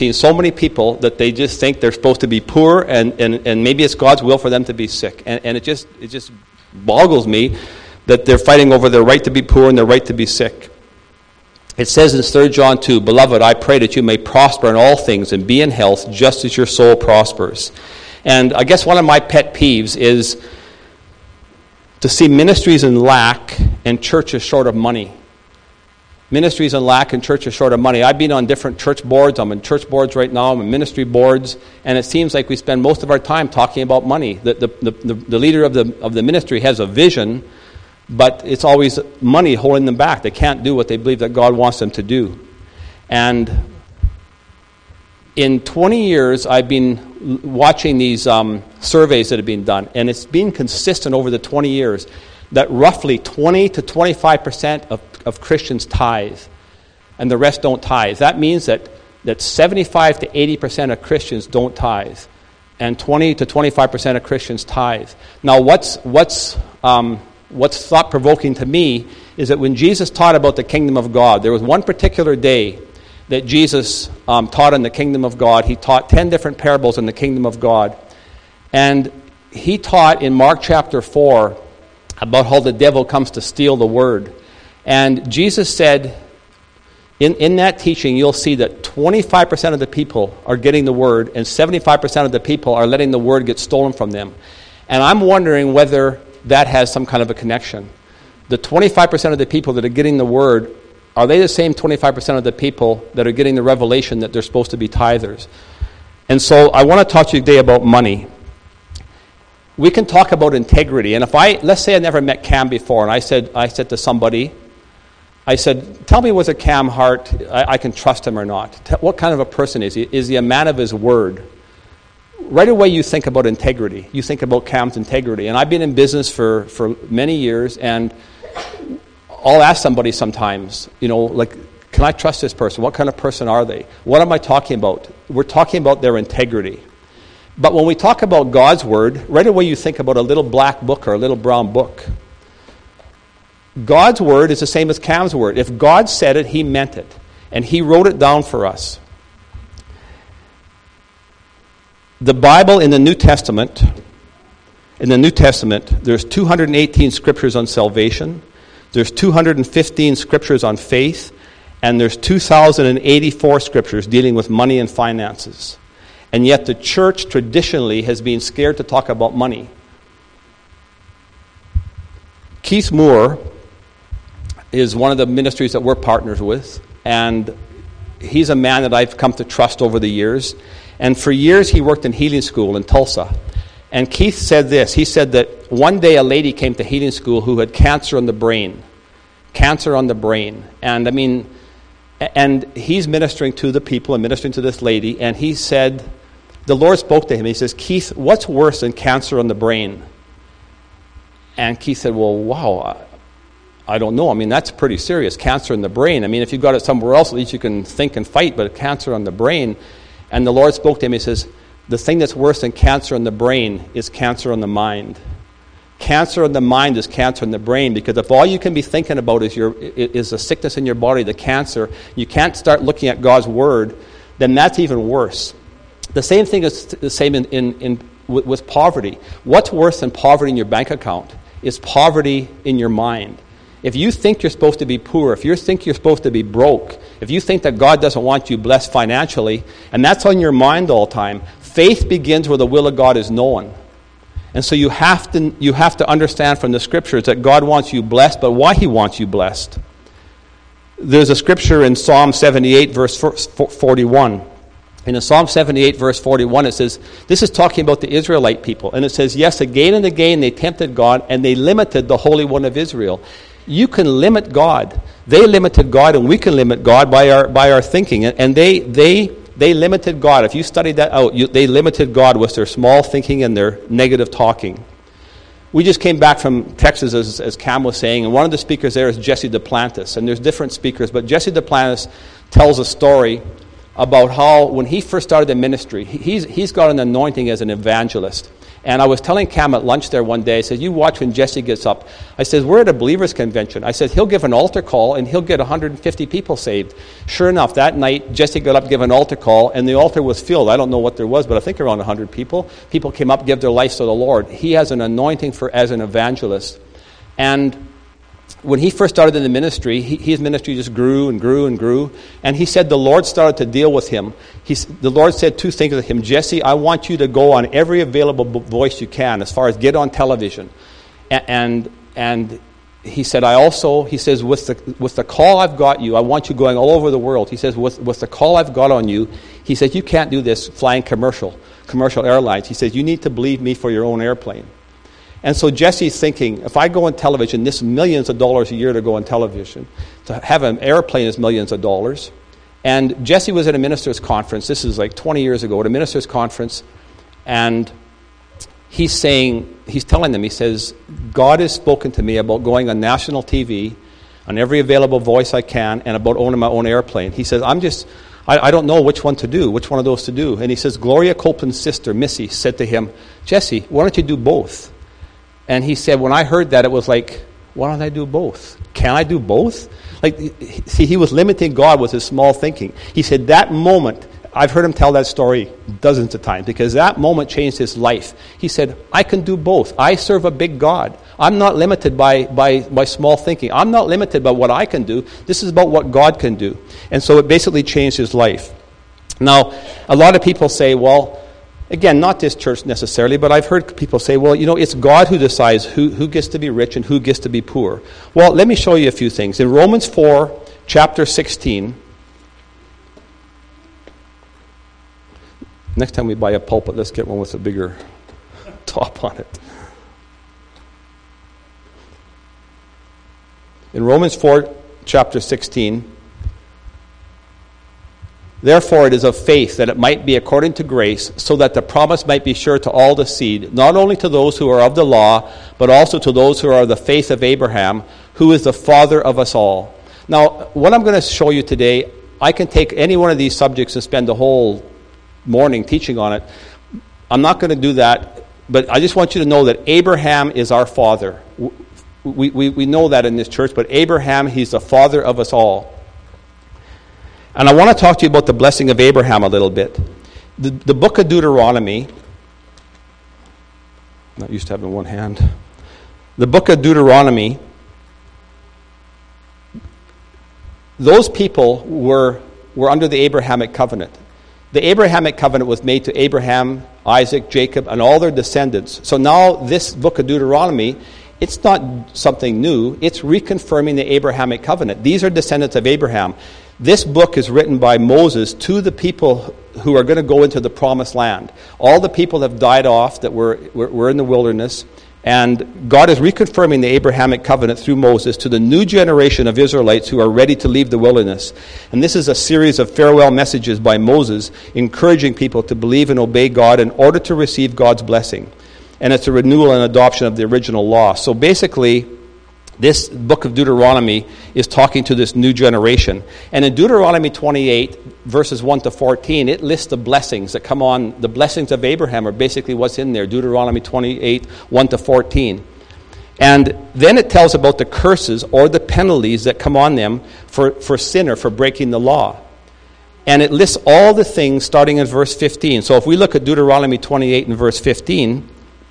seen so many people that they just think they're supposed to be poor, and maybe it's God's will for them to be sick. And it just boggles me that they're fighting over their right to be poor and their right to be sick. It says in 3 John 2, "Beloved, I pray that you may prosper in all things and be in health, just as your soul prospers." And I guess one of my pet peeves is to see ministries in lack and churches short of money. Ministries in lack and churches short of money. I've been on different church boards. I'm in church boards right now. I'm in ministry boards. And it seems like we spend most of our time talking about money. The leader of the ministry has a vision, but it's always money holding them back. They can't do what they believe that God wants them to do. And in 20 years, I've been watching these surveys that have been done. And it's been consistent over the 20 years that roughly 20 to 25% of Christians tithe, and the rest don't tithe. That means that 75 to 80% of Christians don't tithe, and 20 to 25% of Christians tithe. Now, what's thought-provoking to me is that when Jesus taught about the kingdom of God, there was one particular day that Jesus taught in the kingdom of God. He taught 10 different parables in the kingdom of God, and he taught in Mark chapter 4 about how the devil comes to steal the word. And Jesus said, in that teaching, you'll see that 25% of the people are getting the word, and 75% of the people are letting the word get stolen from them. And I'm wondering whether that has some kind of a connection. The 25% of the people that are getting the word, are they the same 25% of the people that are getting the revelation that they're supposed to be tithers? And so I want to talk to you today about money. We can talk about integrity. And let's say I never met Cam before, and I said to somebody, I said, tell me, was it Cam Hart? I can trust him or not. What kind of a person is he? Is he a man of his word? Right away you think about integrity. You think about Cam's integrity. And I've been in business for many years, and I'll ask somebody sometimes, can I trust this person? What kind of person are they? What am I talking about? We're talking about their integrity. But when we talk about God's word, right away you think about a little black book or a little brown book. God's word is the same as Cam's word. If God said it, he meant it. And he wrote it down for us. The Bible in the New Testament, there's 218 scriptures on salvation. There's 215 scriptures on faith. And there's 2,084 scriptures dealing with money and finances. And yet the church traditionally has been scared to talk about money. Keith Moore is one of the ministries that we're partners with, and he's a man that I've come to trust over the years. And for years he worked in healing school in Tulsa. And Keith said this. He said that one day a lady came to healing school who had cancer on the brain. Cancer on the brain. And he's ministering to the people and ministering to this lady, and he said, the Lord spoke to him. He says, Keith, what's worse than cancer on the brain? And Keith said, well, wow, I don't know. That's pretty serious, cancer in the brain. If you've got it somewhere else, at least you can think and fight, but cancer on the brain. And the Lord spoke to him. He says, the thing that's worse than cancer on the brain is cancer on the mind. Cancer in the mind is cancer in the brain, because if all you can be thinking about is a sickness in your body, the cancer, you can't start looking at God's word, then that's even worse. The same thing is the same with poverty. What's worse than poverty in your bank account is poverty in your mind. If you think you're supposed to be poor, if you think you're supposed to be broke, if you think that God doesn't want you blessed financially, and that's on your mind all the time, faith begins where the will of God is known. And so you have to understand from the scriptures that God wants you blessed, but why he wants you blessed. There's a scripture in Psalm 78, verse 41. And in Psalm 78, verse 41, it says, this is talking about the Israelite people. And it says, yes, again and again they tempted God, and they limited the Holy One of Israel. You can limit God. They limited God, and we can limit God by our thinking. And they limited God. If you study that out, they limited God with their small thinking and their negative talking. We just came back from Texas, as Cam was saying, and one of the speakers there is Jesse Duplantis. And there's different speakers, but Jesse Duplantis tells a story about how when he first started the ministry, he's got an anointing as an evangelist. And I was telling Cam at lunch there one day, I said, you watch when Jesse gets up. I said, we're at a believers convention. I said, he'll give an altar call and he'll get 150 people saved. Sure enough, that night, Jesse got up, gave an altar call, and the altar was filled. I don't know what there was, but I think around 100 people. People came up, give their lives to the Lord. He has an anointing as an evangelist. And when he first started in the ministry, his ministry just grew and grew and grew. And he said the Lord started to deal with him. The Lord said two things to him. Jesse, I want you to go on every available voice you can, as far as get on television. And he said, he says, with the call I've got you, I want you going all over the world. He says, with the call I've got on you, he said, you can't do this flying commercial airlines. He says, you need to believe me for your own airplane. And so Jesse's thinking, if I go on television, this is millions of dollars a year to go on television. To have an airplane is millions of dollars. And Jesse was at a minister's conference. This is like 20 years ago at a minister's conference. And he's telling them, he says, God has spoken to me about going on national TV, on every available voice I can, and about owning my own airplane. He says, I don't know which one of those to do. And he says, Gloria Copeland's sister, Missy, said to him, Jesse, why don't you do both? And he said, when I heard that, it was like, why don't I do both? Can I do both? See, he was limiting God with his small thinking. He said that moment, I've heard him tell that story dozens of times, because that moment changed his life. He said, I can do both. I serve a big God. I'm not limited by small thinking. I'm not limited by what I can do. This is about what God can do. And so it basically changed his life. Now, a lot of people say, well, again, not this church necessarily, but I've heard people say, well, it's God who decides who gets to be rich and who gets to be poor. Well, let me show you a few things. In Romans 4, chapter 16, next time we buy a pulpit, let's get one with a bigger top on it. In Romans 4, chapter 16, therefore it is of faith that it might be according to grace, so that the promise might be sure to all the seed, not only to those who are of the law, but also to those who are of the faith of Abraham, who is the father of us all. Now, what I'm going to show you today, I can take any one of these subjects and spend the whole morning teaching on it. I'm not going to do that, but I just want you to know that Abraham is our father. We know that in this church, but Abraham, he's the father of us all. And I want to talk to you about the blessing of Abraham a little bit. The book of Deuteronomy, I'm not used to having one hand. The book of Deuteronomy, those people were under the Abrahamic covenant. The Abrahamic covenant was made to Abraham, Isaac, Jacob, and all their descendants. So now this book of Deuteronomy, it's not something new. It's reconfirming the Abrahamic covenant. These are descendants of Abraham. This book is written by Moses to the people who are going to go into the promised land. All the people have died off that were in the wilderness, and God is reconfirming the Abrahamic covenant through Moses to the new generation of Israelites who are ready to leave the wilderness. And this is a series of farewell messages by Moses, encouraging people to believe and obey God in order to receive God's blessing. And it's a renewal and adoption of the original law. So basically, this book of Deuteronomy is talking to this new generation. And in Deuteronomy 28, verses 1 to 14, it lists the blessings that come on. The blessings of Abraham are basically what's in there. Deuteronomy 28, 1 to 14. And then it tells about the curses or the penalties that come on them for sin or for breaking the law. And it lists all the things starting in verse 15. So if we look at Deuteronomy 28 and verse 15,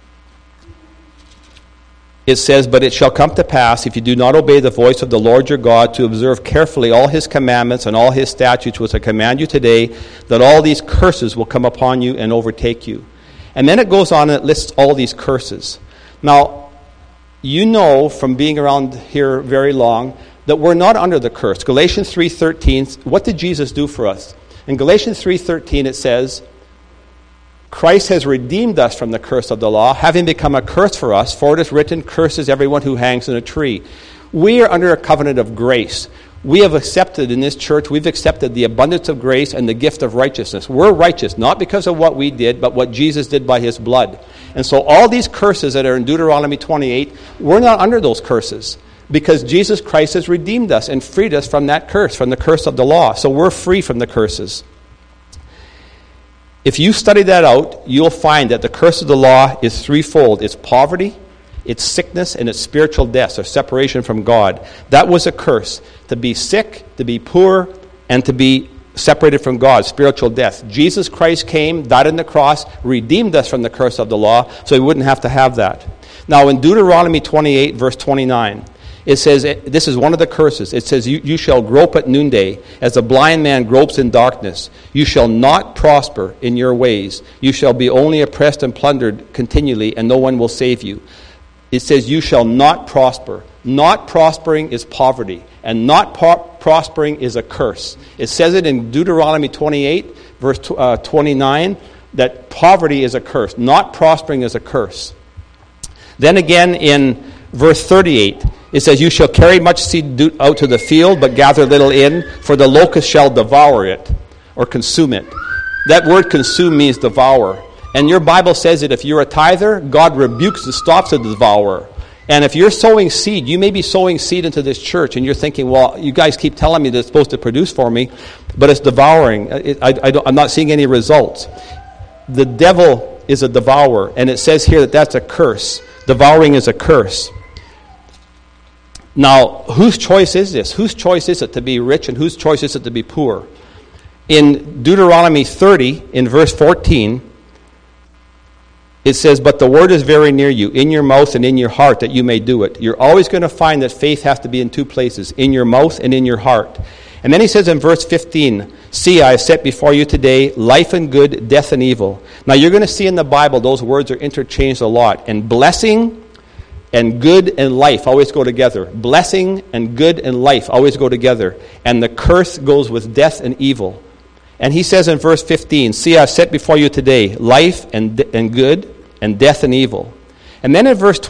it says, but it shall come to pass, if you do not obey the voice of the Lord your God, to observe carefully all his commandments and all his statutes which I command you today, that all these curses will come upon you and overtake you. And then it goes on and it lists all these curses. Now, you know from being around here very long that we're not under the curse. Galatians 3:13, what did Jesus do for us? In Galatians 3:13 it says, Christ has redeemed us from the curse of the law, having become a curse for us, for it is written, curses everyone who hangs on a tree. We are under a covenant of grace. We have accepted in this church, we've accepted the abundance of grace and the gift of righteousness. We're righteous, not because of what we did, but what Jesus did by his blood. And so all these curses that are in Deuteronomy 28, we're not under those curses, because Jesus Christ has redeemed us and freed us from that curse, from the curse of the law. So we're free from the curses. If you study that out, you'll find that the curse of the law is threefold. It's poverty, it's sickness, and it's spiritual death, or separation from God. That was a curse. To be sick, to be poor, and to be separated from God, spiritual death. Jesus Christ came, died on the cross, redeemed us from the curse of the law, so we wouldn't have to have that. Now in Deuteronomy 28, verse 29, it says, this is one of the curses. It says, you shall grope at noonday, as a blind man gropes in darkness. You shall not prosper in your ways. You shall be only oppressed and plundered continually, and no one will save you. It says, you shall not prosper. Not prospering is poverty, and not prospering is a curse. It says it in Deuteronomy 28, verse 29, that poverty is a curse. Not prospering is a curse. Then again in verse 38, it says, you shall carry much seed out to the field, but gather little in, for the locust shall devour it, or consume it. That word consume means devour. And your Bible says that if you're a tither, God rebukes and stops the devourer. And if you're sowing seed, you may be sowing seed into this church, and you're thinking, well, you guys keep telling me that it's supposed to produce for me, but it's devouring. I'm not seeing any results. The devil is a devourer, and it says here that that's a curse. Devouring is a curse. Now, whose choice is this? Whose choice is it to be rich, and whose choice is it to be poor? In Deuteronomy 30, in verse 14, it says, but the word is very near you, in your mouth and in your heart, that you may do it. You're always going to find that faith has to be in two places, in your mouth and in your heart. And then he says in verse 15, see, I have set before you today life and good, death and evil. Now you're going to see in the Bible those words are interchanged a lot. And blessing and good and life always go together. Blessing and good and life always go together. And the curse goes with death and evil. And he says in verse 15, see, I have set before you today life and good and death and evil. And then in verse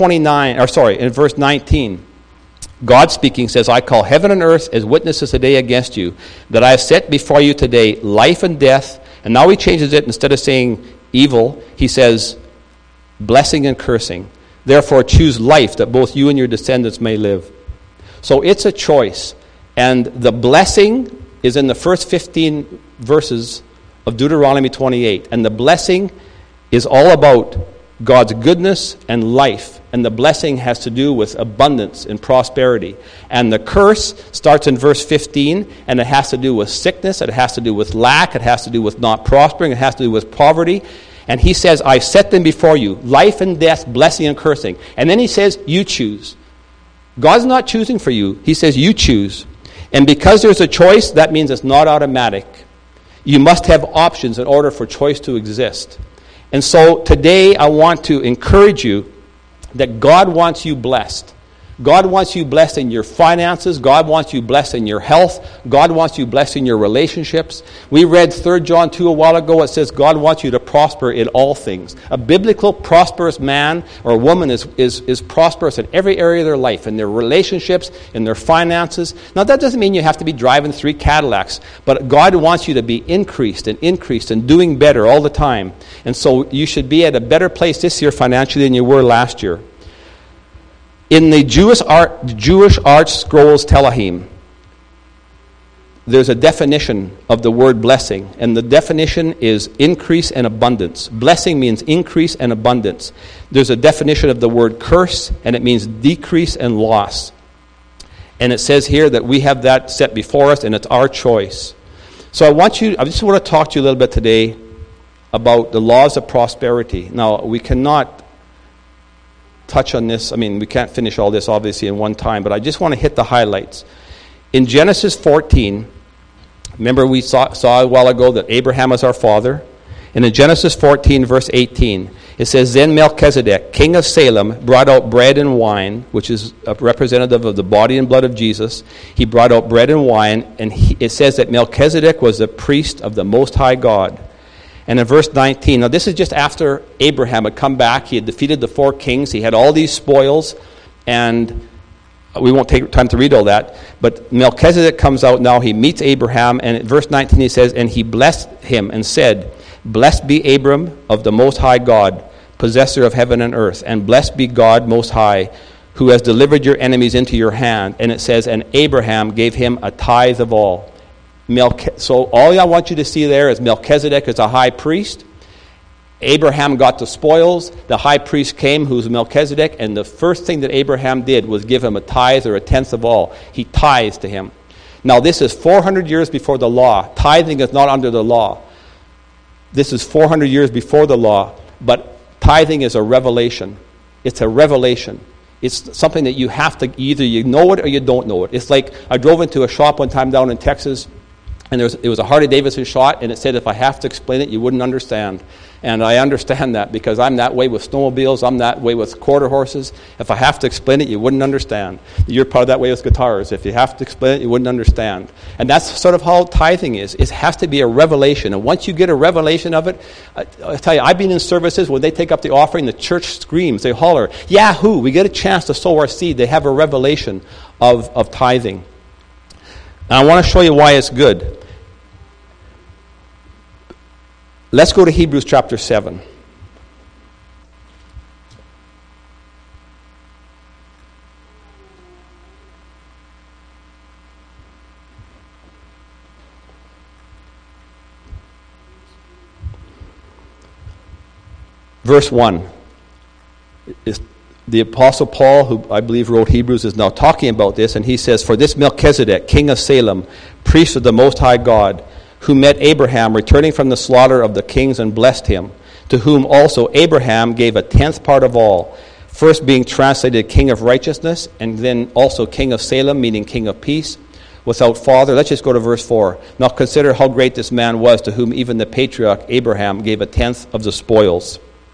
19, God speaking says, I call heaven and earth as witnesses today against you, that I have set before you today life and death. And now he changes it. Instead of saying evil, he says blessing and cursing. Therefore choose life, that both you and your descendants may live. So it's a choice. And the blessing is in the first 15 verses of Deuteronomy 28. And the blessing is all about God's goodness and life. And the blessing has to do with abundance and prosperity. And the curse starts in verse 15, and it has to do with sickness, it has to do with lack, it has to do with not prospering, it has to do with poverty. And he says, I set them before you, life and death, blessing and cursing. And then he says, you choose. God's not choosing for you. He says, you choose. And because there's a choice, that means it's not automatic. You must have options in order for choice to exist. And so today I want to encourage you that God wants you blessed. God wants you blessed in your finances. God wants you blessed in your health. God wants you blessed in your relationships. We read 3 John 2 a while ago. It says God wants you to prosper in all things. A biblical prosperous man or woman is prosperous in every area of their life, in their relationships, in their finances. Now that doesn't mean you have to be driving 3 Cadillacs, but God wants you to be increased and doing better all the time. And so you should be at a better place this year financially than you were last year. In the Jewish Art Scrolls Telahim, there's a definition of the word blessing, and the definition is increase and abundance. Blessing means increase and abundance. There's a definition of the word curse, and it means decrease and loss. And it says here that we have that set before us, and it's our choice. So I just want to talk to you a little bit today about the laws of prosperity. Now, we cannot touch on this. I mean, we can't finish all this obviously in one time, but I just want to hit the highlights. In Genesis 14, remember we saw a while ago that Abraham is our father. And in Genesis 14, verse 18, it says, then Melchizedek, king of Salem, brought out bread and wine, which is a representative of the body and blood of Jesus. He brought out bread and wine, and it says that Melchizedek was the priest of the Most High God. And in verse 19, now this is just after Abraham had come back. He had defeated the 4 kings. He had all these spoils, and we won't take time to read all that. But Melchizedek comes out now. He meets Abraham, and in verse 19 he says, and he blessed him and said, blessed be Abram of the Most High God, possessor of heaven and earth, and blessed be God Most High, who has delivered your enemies into your hand. And it says, and Abraham gave him a tithe of all. So all I want you to see there is Melchizedek is a high priest. Abraham got the spoils. The high priest came, who's Melchizedek, and the first thing that Abraham did was give him a tithe or a tenth of all. He tithes to him. Now this is 400 years before the law. Tithing is not under the law. This is 400 years before the law, but tithing is a revelation. It's a revelation. It's something that you have to, either you know it or you don't know it. It's like I drove into a shop one time down in Texas, and it was a Harley-Davidson shot, and it said, if I have to explain it, you wouldn't understand. And I understand that because I'm that way with snowmobiles. I'm that way with quarter horses. If I have to explain it, you wouldn't understand. You're probably that way with guitars. If you have to explain it, you wouldn't understand. And that's sort of how tithing is. It has to be a revelation. And once you get a revelation of it, I tell you, I've been in services when they take up the offering, the church screams, they holler, Yahoo! We get a chance to sow our seed. They have a revelation of tithing. And I want to show you why it's good. Let's go to Hebrews chapter 7. Verse 1 is the Apostle Paul, who I believe wrote Hebrews, is now talking about this, and he says, for this Melchizedek, king of Salem, priest of the Most High God, who met Abraham returning from the slaughter of the kings and blessed him, to whom also Abraham gave a tenth part of all, first being translated king of righteousness, and then also king of Salem, meaning king of peace, without father. Let's just go to verse 4. Now consider how great this man was, to whom even the patriarch Abraham gave a tenth of the spoils.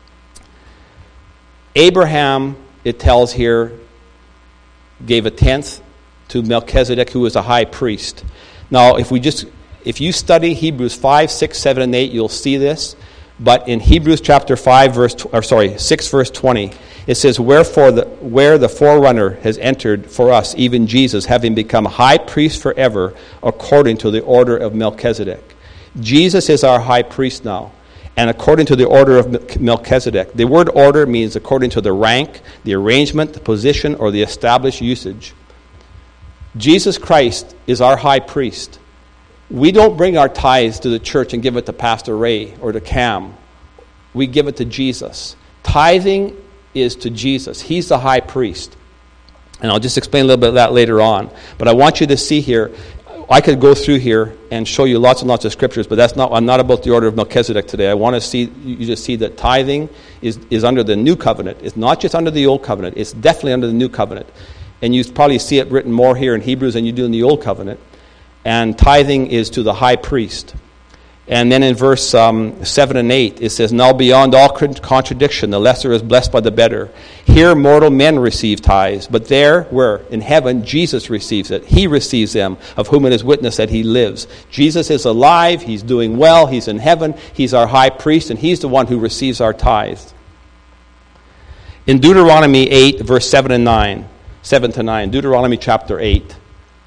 Abraham, it tells here, gave a tenth to Melchizedek, who was a high priest. Now, if you study Hebrews 5, 6, 7, and 8, you'll see this. But in Hebrews chapter 6, verse 20, it says, where the forerunner has entered for us, even Jesus, having become high priest forever, according to the order of Melchizedek. Jesus is our high priest now, and according to the order of Melchizedek. The word order means according to the rank, the arrangement, the position, or the established usage. Jesus Christ is our high priest. We don't bring our tithes to the church and give it to Pastor Ray or to Cam. We give it to Jesus. Tithing is to Jesus. He's the high priest. And I'll just explain a little bit of that later on. But I want you to see here, I could go through here and show you lots and lots of scriptures, but I'm not about the order of Melchizedek today. I want to see you to see that tithing is under the new covenant. It's not just under the old covenant. It's definitely under the new covenant. And you probably see it written more here in Hebrews than you do in the old covenant. And tithing is to the high priest. And then in verse 7 and 8, it says, now beyond all contradiction, the lesser is blessed by the better. Here mortal men receive tithes, but there, where? In heaven, Jesus receives it. He receives them, of whom it is witnessed that he lives. Jesus is alive, he's doing well, he's in heaven, he's our high priest, and he's the one who receives our tithes. In Deuteronomy 8, verse 7 to 9, Deuteronomy chapter 8,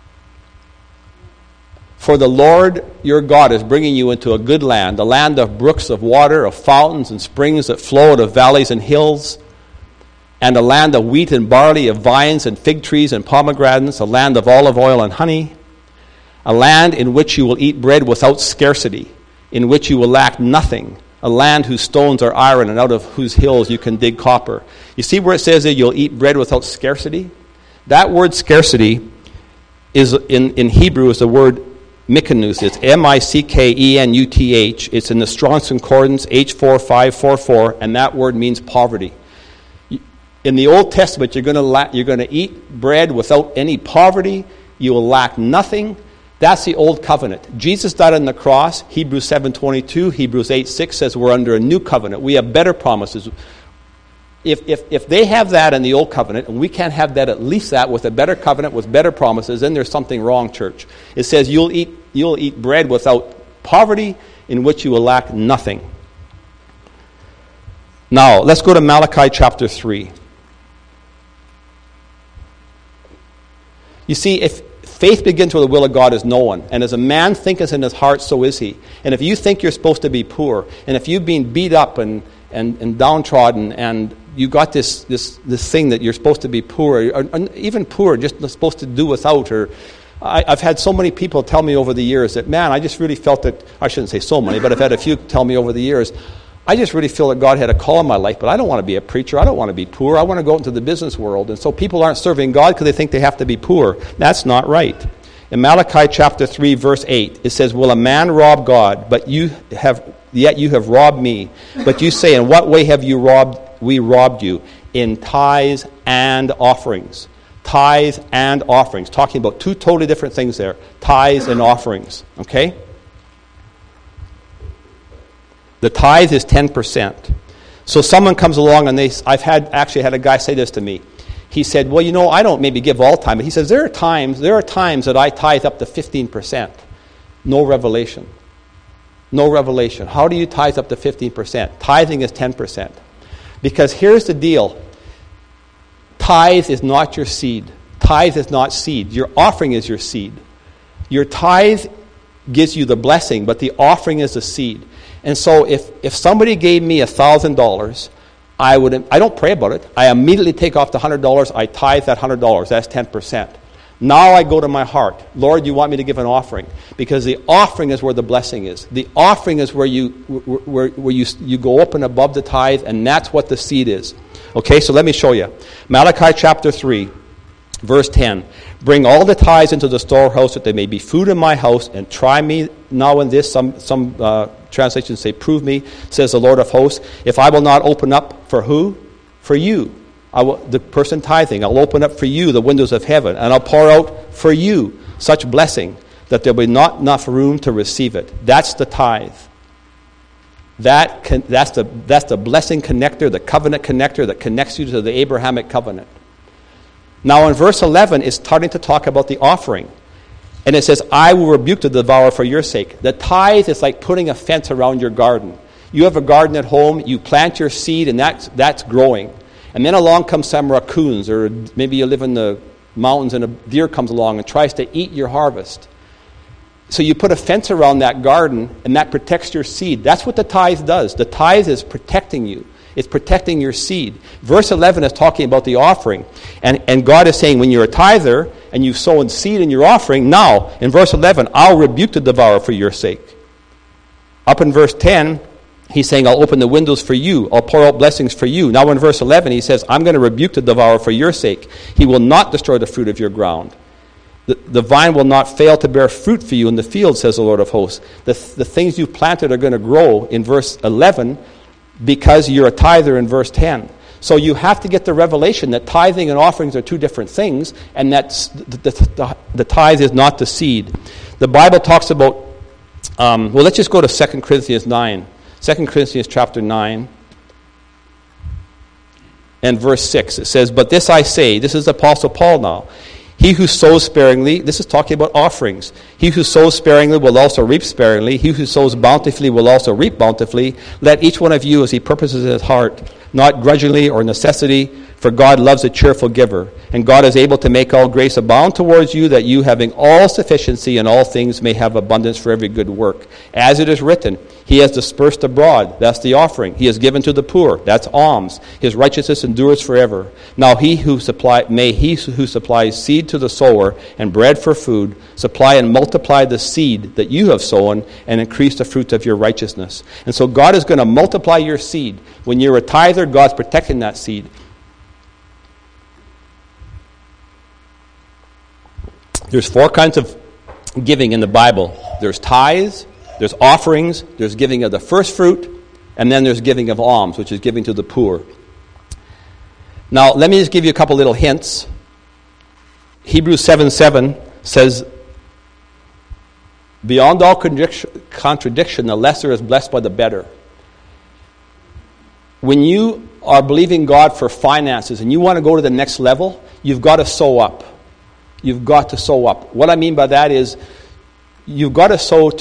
for the Lord your God is bringing you into a good land, a land of brooks of water, of fountains and springs that flow out of valleys and hills, and a land of wheat and barley, of vines and fig trees and pomegranates, a land of olive oil and honey, a land in which you will eat bread without scarcity, in which you will lack nothing, a land whose stones are iron and out of whose hills you can dig copper. You see where it says that you'll eat bread without scarcity? That word scarcity is in Hebrew is the word Mikenus. It's Mikkenuth. It's in the Strong's Concordance, H4544, and that word means poverty. In the Old Testament, you're going to eat bread without any poverty. You will lack nothing. That's the Old Covenant. Jesus died on the cross. Hebrews 7:22, Hebrews 8:6 says we're under a new covenant. We have better promises. If they have that in the Old Covenant, and we can't have that, at least that with a better covenant, with better promises, then there's something wrong, church. It says you'll eat bread without poverty, in which you will lack nothing. Now, let's go to Malachi chapter 3. You see, if faith begins where the will of God is known, and as a man thinketh in his heart, so is he. And if you think you're supposed to be poor, and if you've been beat up and downtrodden, and you got this thing that you're supposed to be poor, or even poor, just supposed to do without, or I've had so many people tell me over the years that, man, I just really felt that, I shouldn't say so many, but I've had a few tell me over the years, I just really feel that God had a call in my life, but I don't want to be a preacher. I don't want to be poor. I want to go into the business world. And so people aren't serving God because they think they have to be poor. That's not right. In Malachi chapter 3, verse 8, it says, will a man rob God, but yet you have robbed me? But you say, in what way have we robbed you? In tithes and offerings. Tithes and offerings. Talking about two totally different things there. Tithes and offerings. Okay? The tithe is 10%. So someone comes along and I've actually had a guy say this to me. He said, well, I don't maybe give all time, but he says, there are times that I tithe up to 15%. No revelation. No revelation. How do you tithe up to 15%? Tithing is 10%. Because here's the deal. Tithe is not your seed. Tithe is not seed. Your offering is your seed. Your tithe gives you the blessing, but the offering is the seed. And so if somebody gave me $1,000, I don't pray about it. I immediately take off the $100. I tithe that $100. That's 10%. Now I go to my heart. Lord, you want me to give an offering? Because the offering is where the blessing is. The offering is where you go up and above the tithe, and that's what the seed is. Okay, so let me show you. Malachi chapter 3, verse 10. Bring all the tithes into the storehouse, that there may be food in my house, and try me now in this. Some translations say, prove me, says the Lord of hosts. If I will not open up for who? For you. The person tithing. I'll open up for you the windows of heaven, and I'll pour out for you such blessing that there will be not enough room to receive it. That's the tithe. That's the blessing connector, the covenant connector that connects you to the Abrahamic covenant. Now in verse 11, it's starting to talk about the offering. And it says, I will rebuke the devourer for your sake. The tithe is like putting a fence around your garden. You have a garden at home, you plant your seed, and that's growing. And then along comes some raccoons, or maybe you live in the mountains and a deer comes along and tries to eat your harvest. So you put a fence around that garden, and that protects your seed. That's what the tithe does. The tithe is protecting you. It's protecting your seed. Verse 11 is talking about the offering. And God is saying, when you're a tither and you've sown seed in your offering, now, in verse 11, I'll rebuke the devourer for your sake. Up in verse 10, he's saying, I'll open the windows for you. I'll pour out blessings for you. Now in verse 11, he says, I'm going to rebuke the devourer for your sake. He will not destroy the fruit of your ground. The vine will not fail to bear fruit for you in the field, says the Lord of hosts. The things you've planted are going to grow in verse 11 because you're a tither in verse 10. So you have to get the revelation that tithing and offerings are two different things, and that the tithe is not the seed. The Bible talks about, let's just go to 2 Corinthians 9. 2 Corinthians chapter 9 and verse 6. It says, but this I say, this is Apostle Paul now, he who sows sparingly, this is talking about offerings. He who sows sparingly will also reap sparingly. He who sows bountifully will also reap bountifully. Let each one of you as he purposes in his heart, not grudgingly or necessity, for God loves a cheerful giver. And God is able to make all grace abound towards you, that you, having all sufficiency in all things, may have abundance for every good work. As it is written, he has dispersed abroad, that's the offering. He has given to the poor, that's alms. His righteousness endures forever. Now he who supplies seed to the sower and bread for food, supply and multiply the seed that you have sown, and increase the fruit of your righteousness. And so God is going to multiply your seed. When you're a tither, God's protecting that seed. There's 4 kinds of giving in the Bible. There's tithes, there's offerings, there's giving of the first fruit, and then there's giving of alms, which is giving to the poor. Now, let me just give you a couple little hints. Hebrews 7:7 says, beyond all contradiction, the lesser is blessed by the better. When you are believing God for finances and you want to go to the next level, you've got to sow up. You've got to sow up. What I mean by that is you've got to sow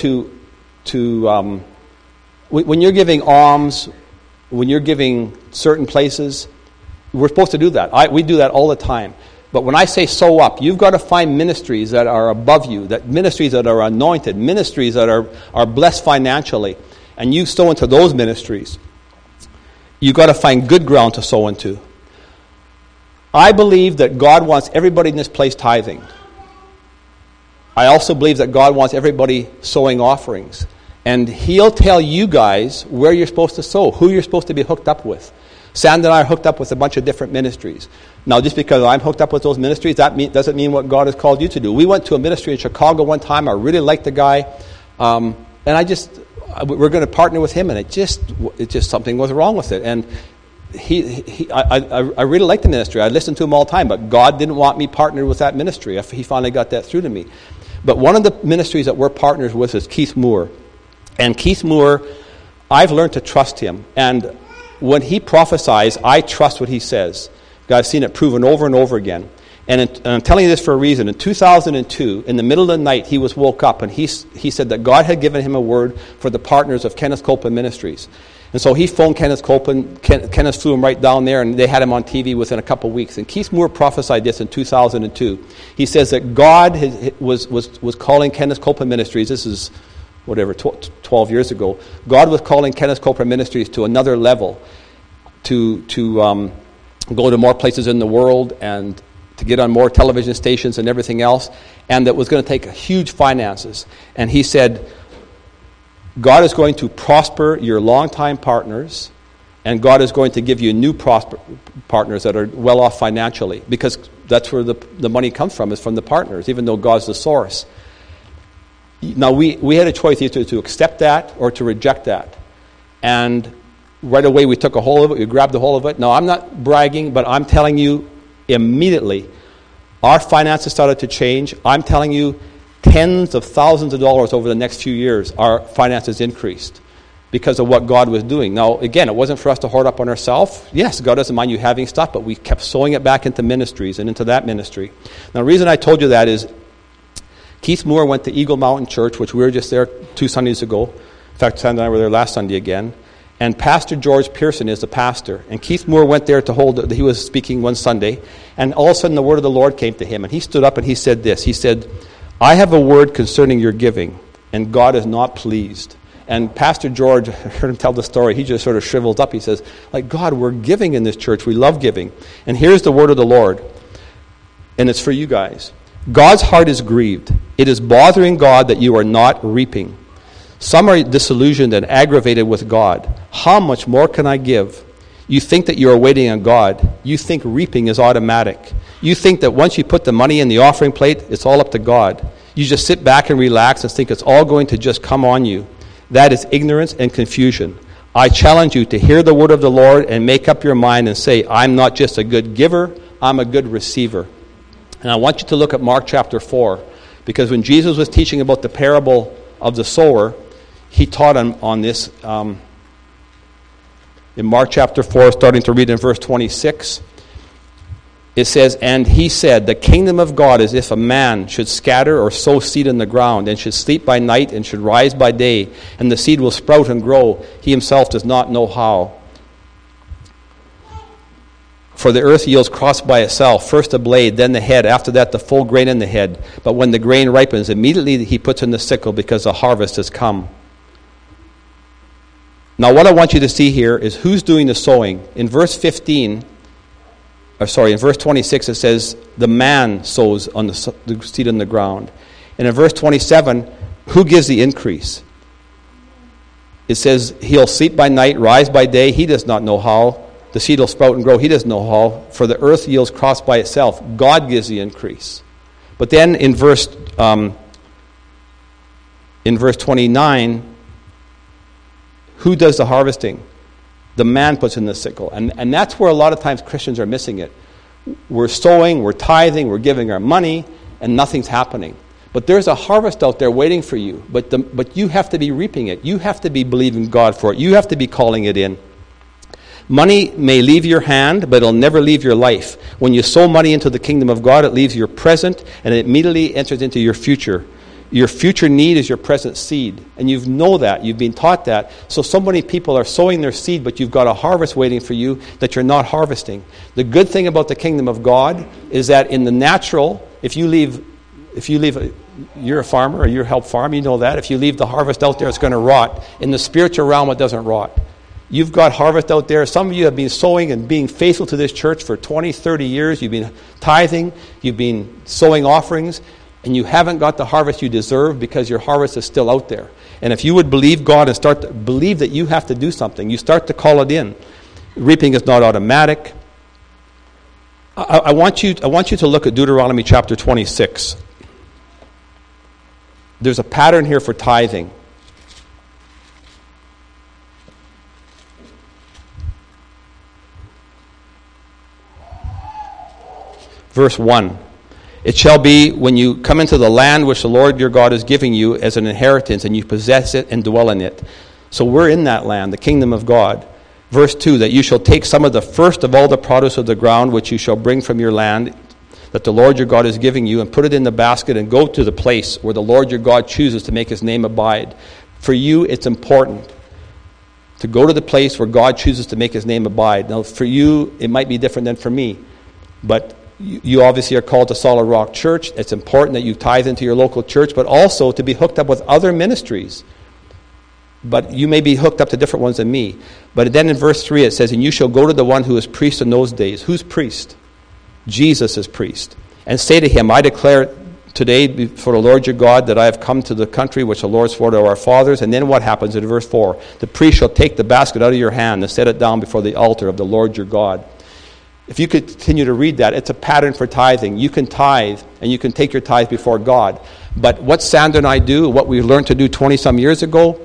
when you're giving alms, when you're giving certain places, we're supposed to do that. We do that all the time. But when I say sow up, you've got to find ministries that are above you, that ministries that are anointed, ministries that are blessed financially, and you sow into those ministries. You've got to find good ground to sow into. I believe that God wants everybody in this place tithing. I also believe that God wants everybody sowing offerings. And He'll tell you guys where you're supposed to sow, who you're supposed to be hooked up with. Sand and I are hooked up with a bunch of different ministries. Now, just because I'm hooked up with those ministries, doesn't mean what God has called you to do. We went to a ministry in Chicago one time. I really liked the guy. And we're going to partner with him, and it just something was wrong with it. And I really liked the ministry. I listened to him all the time, but God didn't want me partnered with that ministry. He finally got that through to me. But one of the ministries that we're partners with is Keith Moore. And Keith Moore, I've learned to trust him. And when he prophesies, I trust what he says. I've seen it proven over and over again. And I'm telling you this for a reason. In 2002, in the middle of the night, he was woke up, and he said that God had given him a word for the partners of Kenneth Copeland Ministries. And so he phoned Kenneth Copeland. Kenneth flew him right down there, and they had him on TV within a couple of weeks. And Keith Moore prophesied this in 2002. He says that God was calling Kenneth Copeland Ministries. This is 12 years ago. God was calling Kenneth Copeland Ministries to another level, to go to more places in the world and to get on more television stations and everything else, and that was going to take huge finances. And he said, God is going to prosper your longtime partners, and God is going to give you new partners that are well off financially, because that's where the money comes from, is from the partners, even though God's the source. Now, we had a choice either to accept that or to reject that. And right away we took a hold of it, we grabbed a hold of it. Now, I'm not bragging, but I'm telling you, immediately, our finances started to change. I'm telling you, tens of thousands of dollars over the next few years, our finances increased because of what God was doing. Now, again, it wasn't for us to hoard up on ourselves. Yes, God doesn't mind you having stuff, but we kept sowing it back into ministries and into that ministry. Now, the reason I told you that is Keith Moore went to Eagle Mountain Church, which we were just there 2 Sundays ago. In fact, Sandra and I were there last Sunday again. And Pastor George Pearson is the pastor. And Keith Moore went there he was speaking one Sunday, and all of a sudden the word of the Lord came to him. And he stood up and he said this. He said, I have a word concerning your giving, and God is not pleased. And Pastor George, I heard him tell the story, he just sort of shriveled up. He says, like, God, we're giving in this church. We love giving. And here's the word of the Lord. And it's for you guys. God's heart is grieved. It is bothering God that you are not reaping. Some are disillusioned and aggravated with God. How much more can I give? You think that you are waiting on God. You think reaping is automatic. You think that once you put the money in the offering plate, it's all up to God. You just sit back and relax and think it's all going to just come on you. That is ignorance and confusion. I challenge you to hear the word of the Lord and make up your mind and say, I'm not just a good giver, I'm a good receiver. And I want you to look at Mark chapter 4, because when Jesus was teaching about the parable of the sower, he taught on this in Mark chapter 4, starting to read in verse 26. It says, and he said, the kingdom of God is if a man should scatter or sow seed in the ground, and should sleep by night and should rise by day, and the seed will sprout and grow. He himself does not know how. For the earth yields crops by itself, first the blade, then the head, after that the full grain in the head. But when the grain ripens, immediately he puts in the sickle, because the harvest has come. Now what I want you to see here is who's doing the sowing. In verse 26 it says, the man sows on the seed in the ground. And in verse 27, who gives the increase? It says, he'll sleep by night, rise by day, he does not know how. The seed will sprout and grow, he doesn't know how. For the earth yields crops by itself. God gives the increase. But then in verse 29, who does the harvesting? The man puts in the sickle. And that's where a lot of times Christians are missing it. We're sowing, we're tithing, we're giving our money, and nothing's happening. But there's a harvest out there waiting for you. But you have to be reaping it. You have to be believing God for it. You have to be calling it in. Money may leave your hand, but it'll never leave your life. When you sow money into the kingdom of God, it leaves your present, and it immediately enters into your future. Your future need is your present seed. And you know that. You've been taught that. So many people are sowing their seed, but you've got a harvest waiting for you that you're not harvesting. The good thing about the kingdom of God is that in the natural, if you leave, you're a farmer or you help farm, you know that. If you leave the harvest out there, it's going to rot. In the spiritual realm, it doesn't rot. You've got harvest out there. Some of you have been sowing and being faithful to this church for 20, 30 years. You've been tithing. You've been sowing offerings. And you haven't got the harvest you deserve because your harvest is still out there. And if you would believe God and start to believe that you have to do something, you start to call it in. Reaping is not automatic. I want you to look at Deuteronomy chapter 26. There's a pattern here for tithing. Verse 1. It shall be when you come into the land which the Lord your God is giving you as an inheritance, and you possess it and dwell in it. So we're in that land, the kingdom of God. Verse 2, that you shall take some of the first of all the produce of the ground which you shall bring from your land, that the Lord your God is giving you, and put it in the basket, and go to the place where the Lord your God chooses to make his name abide. For you, it's important to go to the place where God chooses to make his name abide. Now, for you, it might be different than for me, but you obviously are called to Solid Rock Church. It's important that you tithe into your local church, but also to be hooked up with other ministries. But you may be hooked up to different ones than me. But then in verse 3 it says, and you shall go to the one who is priest in those days. Who's priest? Jesus is priest. And say to him, I declare today before the Lord your God that I have come to the country which the Lord swore to our fathers. And then what happens in verse 4? The priest shall take the basket out of your hand and set it down before the altar of the Lord your God. If you could continue to read that, it's a pattern for tithing. You can tithe, and you can take your tithe before God. But what Sandra and I do, what we learned to do 20-some years ago,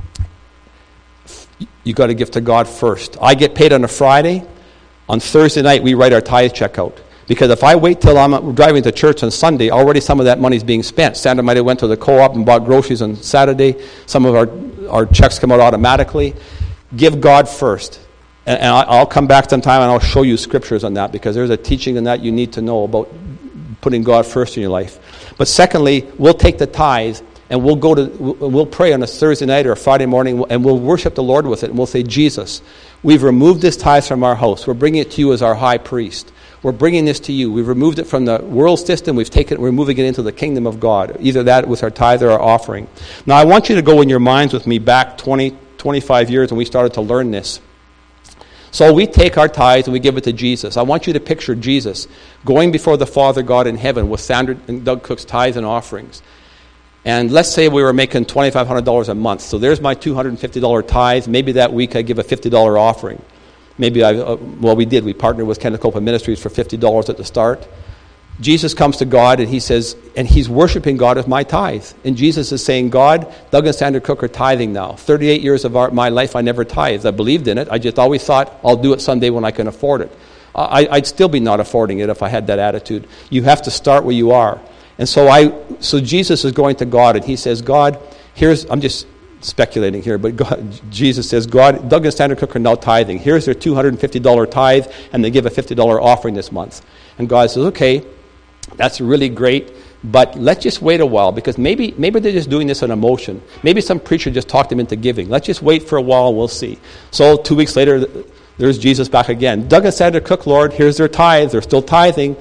you got to give to God first. I get paid on a Friday. On Thursday night, we write our tithe check out. Because if I wait till I'm driving to church on Sunday, already some of that money is being spent. Sandra might have went to the co-op and bought groceries on Saturday. Some of our checks come out automatically. Give God first. And I'll come back sometime and I'll show you scriptures on that, because there's a teaching on that you need to know about putting God first in your life. But secondly, we'll take the tithe and we'll pray on a Thursday night or a Friday morning, and we'll worship the Lord with it, and we'll say, Jesus, we've removed this tithe from our house. We're bringing it to you as our high priest. We're bringing this to you. We've removed it from the world system. We're moving it into the kingdom of God. Either that with our tithe or our offering. Now I want you to go in your minds with me back 25 years when we started to learn this. So we take our tithes and we give it to Jesus. I want you to picture Jesus going before the Father God in heaven with Sandra and Doug Cook's tithes and offerings. And let's say we were making $2,500 a month. So there's my $250 tithe. Maybe that week I give a $50 offering. Maybe we did. We partnered with Kenneth Copeland Ministries for $50 at the start. Jesus comes to God and he says, and he's worshiping God with my tithe. And Jesus is saying, God, Doug and Sandra Cook are tithing now. 38 years of my life I never tithed. I believed in it. I just always thought I'll do it someday when I can afford it. I'd still be not affording it if I had that attitude. You have to start where you are. And so Jesus is going to God and he says, God, I'm just speculating here, but Jesus says, God, Doug and Sandra Cook are now tithing. Here's their $250 tithe, and they give a $50 offering this month. And God says, okay, that's really great, but let's just wait a while, because maybe they're just doing this on emotion. Maybe some preacher just talked them into giving. Let's just wait for a while and we'll see. So 2 weeks later, there's Jesus back again. Doug and Sandra Cook, Lord, here's their tithe. They're still tithing.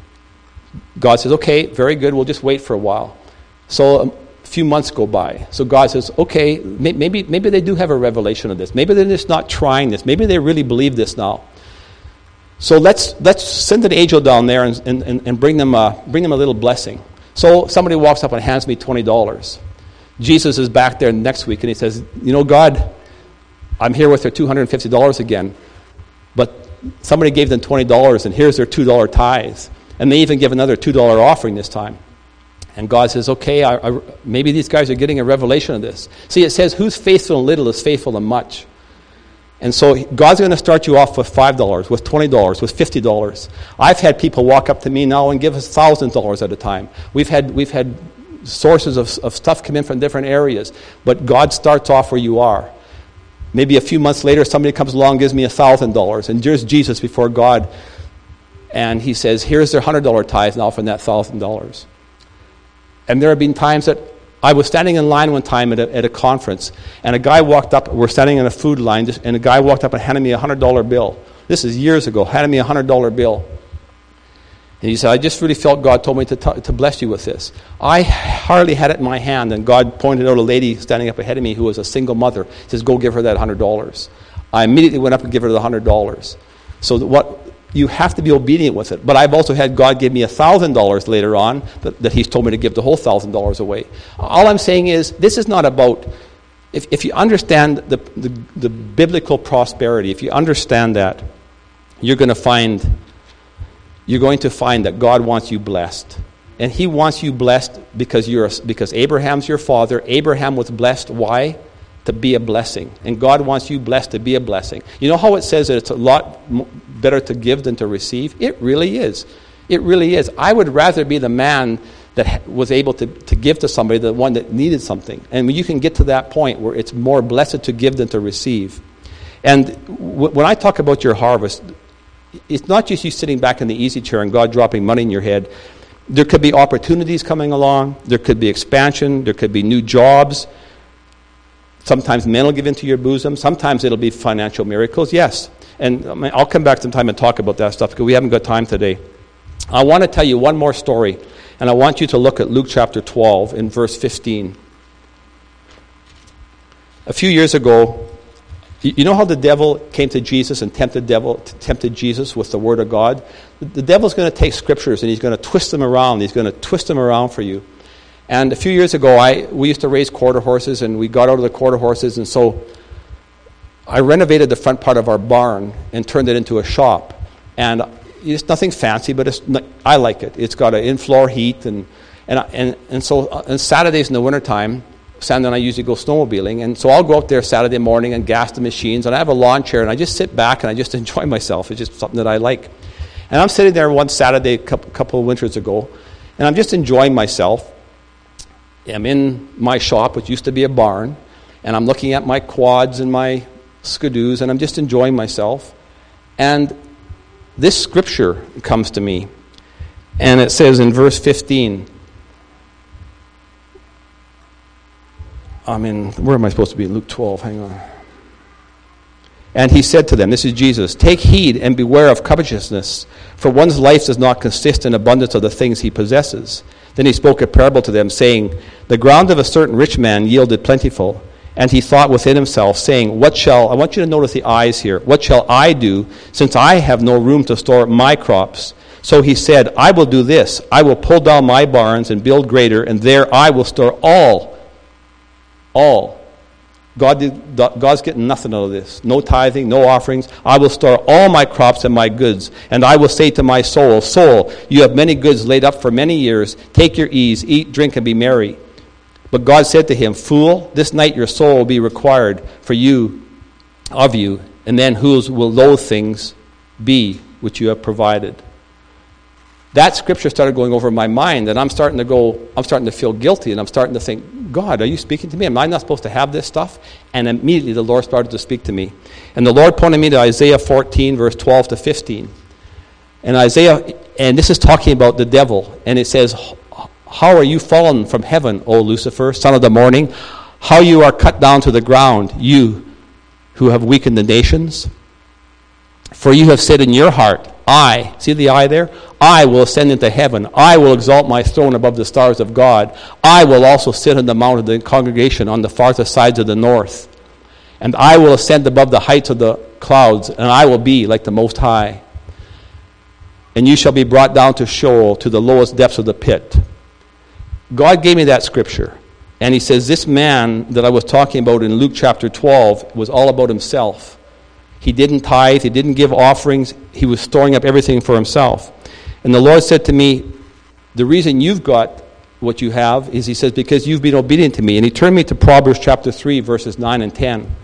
God says, okay, very good. We'll just wait for a while. So a few months go by. So God says, okay, maybe they do have a revelation of this. Maybe they're just not trying this. Maybe they really believe this now. So let's send an angel down there and bring them a little blessing. So somebody walks up and hands me $20. Jesus is back there next week and he says, God, I'm here with their $250 again, but somebody gave them $20 and here's their $2 tithes. And they even give another $2 offering this time. And God says, okay, maybe these guys are getting a revelation of this. See, it says, who's faithful in little is faithful in much. And so God's going to start you off with $5, with $20, with $50. I've had people walk up to me now and give us $1,000 at a time. We've had sources of stuff come in from different areas. But God starts off where you are. Maybe a few months later, somebody comes along and gives me $1,000. And there's Jesus before God. And he says, here's their $100 tithe now from that $1,000. And there have been times that I was standing in line one time at a conference, and a guy walked up. We're standing in a food line, and a guy walked up and handed me a $100 bill. This is years ago. Handed me a $100 bill. And he said, I just really felt God told me to bless you with this. I hardly had it in my hand, and God pointed out a lady standing up ahead of me who was a single mother. He says, go give her that $100. I immediately went up and gave her the $100. So you have to be obedient with it. But I've also had God give me $1,000 later on that He's told me to give the whole $1,000 away. All I'm saying is, this is not about, if you understand the biblical prosperity, if you understand that, you're going to find that God wants you blessed. And He wants you blessed because Abraham's your father. Abraham was blessed. Why? To be a blessing. And God wants you blessed to be a blessing. You know how it says that it's a lot better to give than to receive? It really is. It really is. I would rather be the man that was able to give to somebody than the one that needed something. And when you can get to that point where it's more blessed to give than to receive. And when I talk about your harvest, it's not just you sitting back in the easy chair and God dropping money in your head. There could be opportunities coming along. There could be expansion. There could be new jobs. Sometimes men will give into your bosom. Sometimes it'll be financial miracles. Yes. And I'll come back sometime and talk about that stuff because we haven't got time today. I want to tell you one more story. And I want you to look at Luke chapter 12 in verse 15. A few years ago, you know how the devil came to Jesus and tempted Jesus with the word of God? The devil's going to take scriptures and he's going to twist them around. He's going to twist them around for you. And a few years ago, we used to raise quarter horses, and we got out of the quarter horses, and so I renovated the front part of our barn and turned it into a shop. And it's nothing fancy, but I like it. It's got an in-floor heat, and so on Saturdays in the wintertime, Sandra and I usually go snowmobiling, and so I'll go out there Saturday morning and gas the machines, and I have a lawn chair, and I just sit back and I just enjoy myself. It's just something that I like. And I'm sitting there one Saturday a couple of winters ago, and I'm just enjoying myself. I'm in my shop, which used to be a barn, and I'm looking at my quads and my skidoos, and I'm just enjoying myself. And this scripture comes to me, and it says in verse 15, where am I supposed to be? Luke 12, hang on. And he said to them, this is Jesus, "Take heed and beware of covetousness, for one's life does not consist in abundance of the things he possesses." Then he spoke a parable to them, saying, "The ground of a certain rich man yielded plentiful. And he thought within himself, saying, I want you to notice the eyes here. What shall I do, since I have no room to store my crops? So he said, I will do this. I will pull down my barns and build greater, and there I will store all. God's getting nothing out of this. No tithing, no offerings. I will store all my crops and my goods. And I will say to my soul, Soul, you have many goods laid up for many years. Take your ease, eat, drink, and be merry. But God said to him, Fool, this night your soul will be required of you, and then whose will those things be which you have provided?" That scripture started going over my mind, and I'm starting to feel guilty, and I'm starting to think, God, are you speaking to me? Am I not supposed to have this stuff? And immediately the Lord started to speak to me. And the Lord pointed me to Isaiah 14, verse 12 to 15. And this is talking about the devil, and it says, How are you fallen from heaven, O Lucifer, son of the morning? How you are cut down to the ground, you who have weakened the nations? For you have said in your heart, see the I there? I will ascend into heaven. I will exalt my throne above the stars of God. I will also sit on the mount of the congregation on the farthest sides of the north. And I will ascend above the heights of the clouds, and I will be like the Most High. And you shall be brought down to Sheol, to the lowest depths of the pit. God gave me that scripture. And he says this man that I was talking about in Luke chapter 12 was all about himself. He didn't tithe. He didn't give offerings. He was storing up everything for himself. And the Lord said to me, the reason you've got what you have is, he says, because you've been obedient to me. And he turned me to Proverbs chapter 3, verses 9 and 10.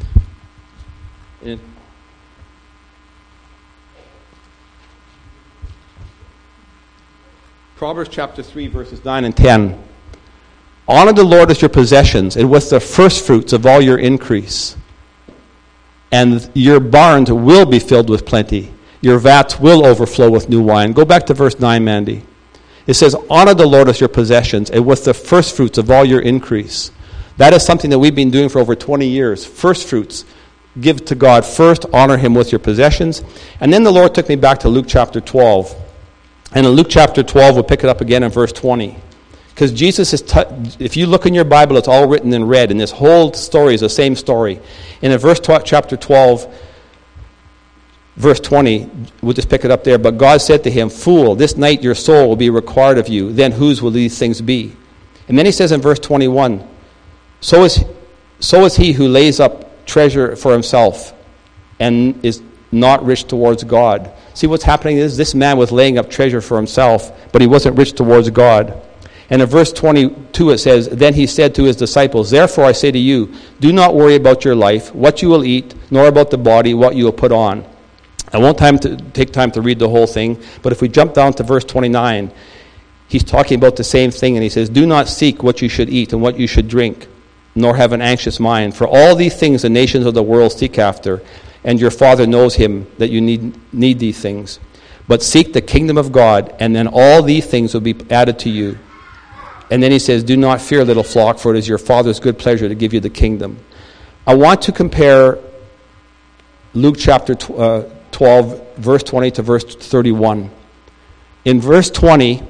Proverbs chapter 3, verses 9 and 10. Honor the Lord with your possessions and with the first fruits of all your increase. And your barns will be filled with plenty. Your vats will overflow with new wine. Go back to verse 9, Mandy. It says, honor the Lord with your possessions and with the first fruits of all your increase. That is something that we've been doing for over 20 years. First fruits. Give to God first. Honor him with your possessions. And then the Lord took me back to Luke chapter 12. And in Luke chapter 12, we'll pick it up again in verse 20. Because Jesus is, if you look in your Bible, it's all written in red. And this whole story is the same story. And in chapter 12, verse 20, we'll just pick it up there. But God said to him, "Fool, this night your soul will be required of you. Then whose will these things be?" And then he says in verse 21, So is he who lays up treasure for himself and is not rich towards God. See what's happening is this man was laying up treasure for himself, but he wasn't rich towards God. And in verse 22 it says, Then he said to his disciples, Therefore I say to you, do not worry about your life, what you will eat, nor about the body, what you will put on. I won't take time to read the whole thing, but if we jump down to verse 29, he's talking about the same thing, and he says, Do not seek what you should eat and what you should drink, nor have an anxious mind. For all these things the nations of the world seek after, and your Father knows him that you need these things. But seek the kingdom of God, and then all these things will be added to you. And then he says, Do not fear, little flock, for it is your Father's good pleasure to give you the kingdom. I want to compare Luke chapter 12, verse 20 to verse 31. In verse 20,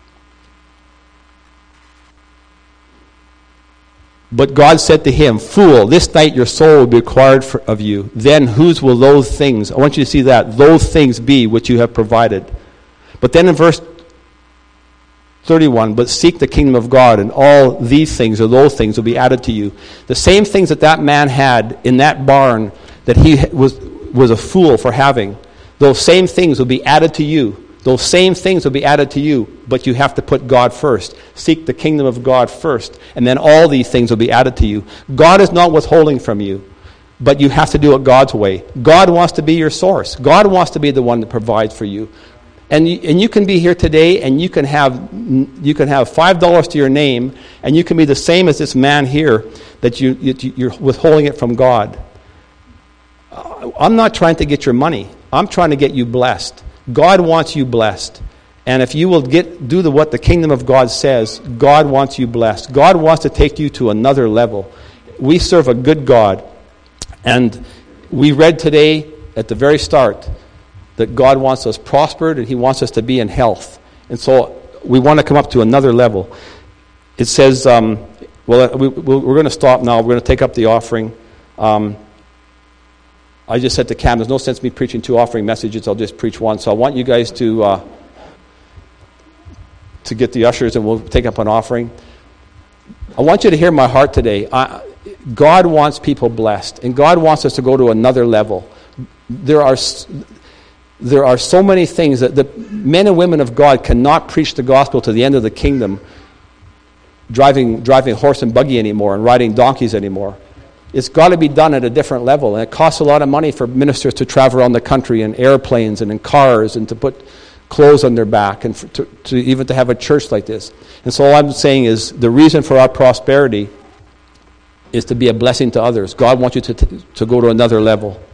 But God said to him, Fool, this night your soul will be required of you. Then whose will those things, I want you to see that, those things be which you have provided. But then in verse 31, But seek the kingdom of God, and all these things or those things will be added to you. The same things that man had in that barn that he was a fool for having, those same things will be added to you. Those same things will be added to you, but you have to put God first. Seek the kingdom of God first, and then all these things will be added to you. God is not withholding from you, but you have to do it God's way. God wants to be your source. God wants to be the one that provides for you. And you can be here today, and you can have $5 to your name, and you can be the same as this man here, that you're withholding it from God. I'm not trying to get your money. I'm trying to get you blessed. God wants you blessed. And if you will do what the kingdom of God says, God wants you blessed. God wants to take you to another level. We serve a good God. And we read today at the very start that God wants us prospered and he wants us to be in health. And so we want to come up to another level. It says, we're going to stop now. We're going to take up the offering. I just said to Cam, there's no sense in me preaching 2 offering messages. I'll just preach one. So I want you guys to get the ushers, and we'll take up an offering. I want you to hear my heart today. God wants people blessed, and God wants us to go to another level. There are so many things that the men and women of God cannot preach the gospel to the end of the kingdom, driving horse and buggy anymore and riding donkeys anymore. It's got to be done at a different level, and it costs a lot of money for ministers to travel around the country in airplanes and in cars and to put clothes on their back and to even to have a church like this. And so all I'm saying is the reason for our prosperity is to be a blessing to others. God wants you to go to another level.